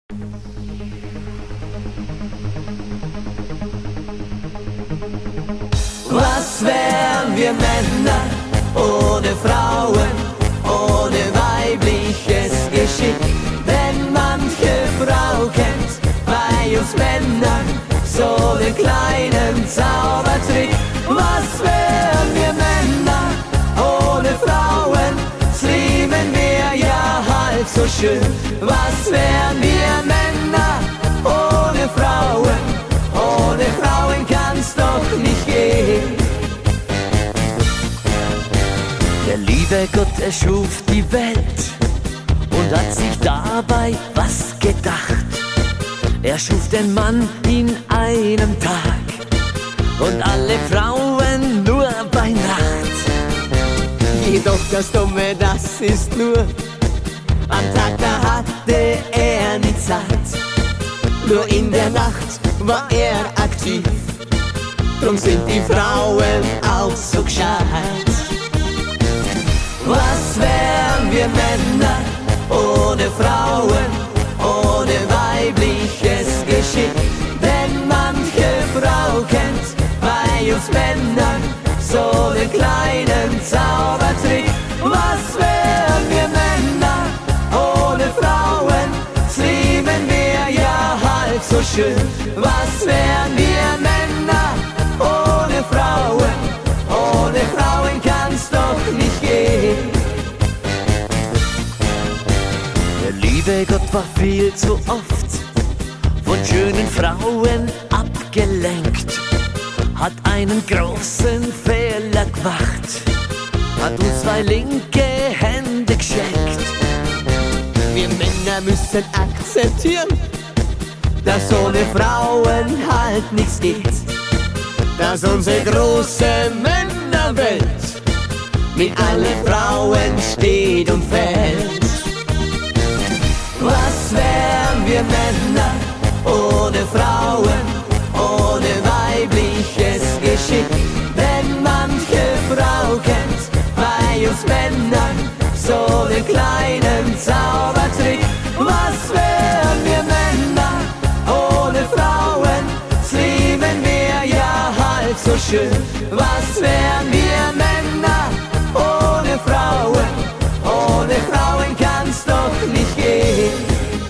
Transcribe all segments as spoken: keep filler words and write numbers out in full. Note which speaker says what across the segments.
Speaker 1: Was wären wir Männer ohne Frauen, ohne weibliches Geschick? Denn manche Frau kennt bei uns Männern so den kleinen Zaubertrick. Was wären wir Männer ohne Frauen? Das lieben wir ja halb so schön. Was wären wir Männer ohne Frauen? Ohne Frauen kann's doch nicht gehen. Der liebe Gott erschuf die Welt und hat sich dabei was gedacht. Er schuf den Mann in einem Tag und alle Frauen nur bei Nacht. Jedoch das Dumme, das ist nur, am Tag da hatte er nie Zeit. Nur in der Nacht war er aktiv, drum sind die Frauen auch so gescheit. Was wären wir Männer ohne Frauen, ohne weibliches Geschick? Denn manche Frau kennt bei uns Männern so den kleinen Zaubertrick. Was wären wir Männer ohne Frauen? Das lieben wir ja halb so schön. Was wären wir Männer ohne Frauen? Ohne Frauen kann's doch nicht gehen. Der liebe Gott war viel zu oft von schönen Frauen abgelenkt, hat einen großen Fehler gemacht, hat uns zwei linke Hände geschenkt. Wir Männer müssen akzeptieren, dass ohne Frauen halt nichts geht, dass unsere große Männerwelt mit allen Frauen steht und fällt. Was wären wir Männer ohne Frauen, ohne weibliches Geschick? Denn manche Frau kennt bei uns Männern so den kleinen Zaubertrick. Was wären wir Männer ohne Frauen? Das lieben wir ja halb so schön. Was wären wir Männer ohne Frauen? Ohne Frauen kann's doch nicht gehen.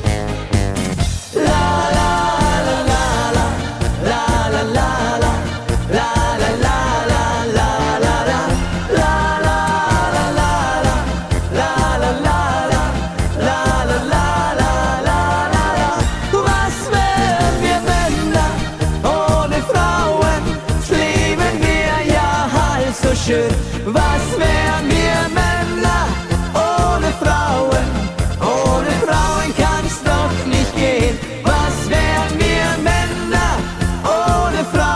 Speaker 1: Was wären wir Männer ohne Frauen? Ohne Frauen kann's doch nicht gehen. Was wären wir Männer ohne Frauen?